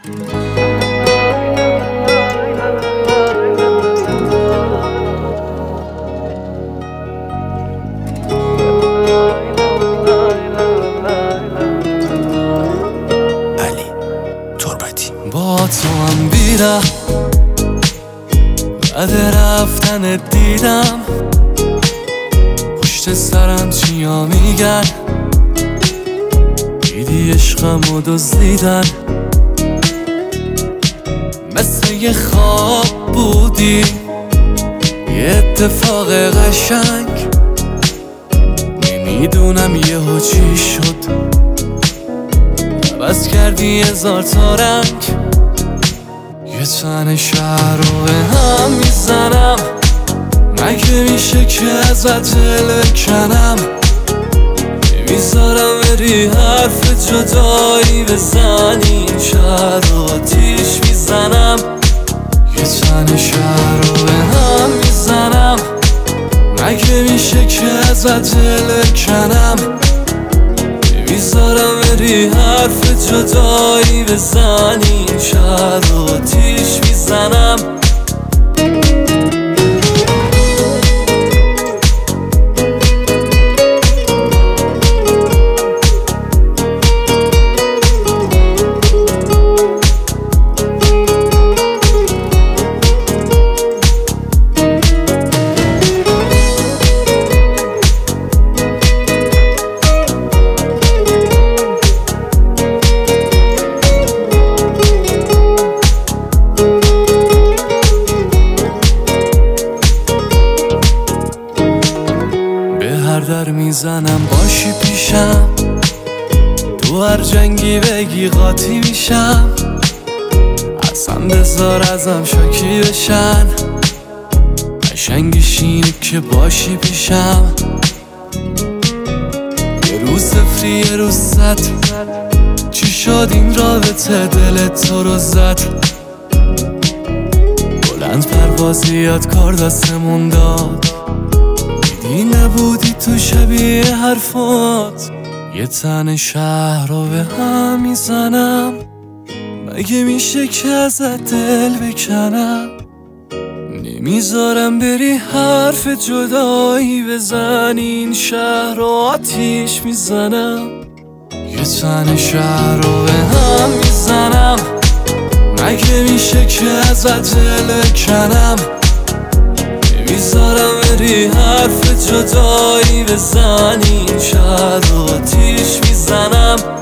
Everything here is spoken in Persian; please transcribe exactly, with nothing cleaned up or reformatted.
با تو هم بیرم بعد رفتن دیدم پشت سرم چیا میگن، دیدی عشقمو دزدیدن، مثل یه خواب بودی یه اتفاق قشنگ، نمیدونم یهو چی شد عوض کردی هزار تا رنگ. یه تن شهر رو به هم میزنم، مگه میشه که ازت دل بکنم، نمیذارم بری حرف جدایی بزنی، این شهر رو آتیش میزنم. یه تن شهر رو به هم میزنم، مگه میشه که ازت دل بکنم، نمیذارم بری حرف جدایی بزنی، این شهر رو آتیش میزنم. هر در میزنم باشی پیشم، تو هر جنگی بگی قاطی میشم، اصلا بذار ازم شاکی بشن، قشنگیش اینه که باشی پیشم. یه روز صفری یه روز صد، چی شد این رابطه دلت تو رو زد، بلند پروازیات کار دستمون داد، دیدی نبودی تو شبیه حرفات. یه تن شهر رو به هم میزنم، مگه میشه که ازت دل بکنم، نمیذارم بری حرف جدایی بزنی، این شهر رو آتیش میزنم. یه تن شهر رو به هم میزنم، مگه میشه که ازت دل بکنم، نمیذارم بری حرف جدایی بزنی، این شهر رو آتیش میزنم.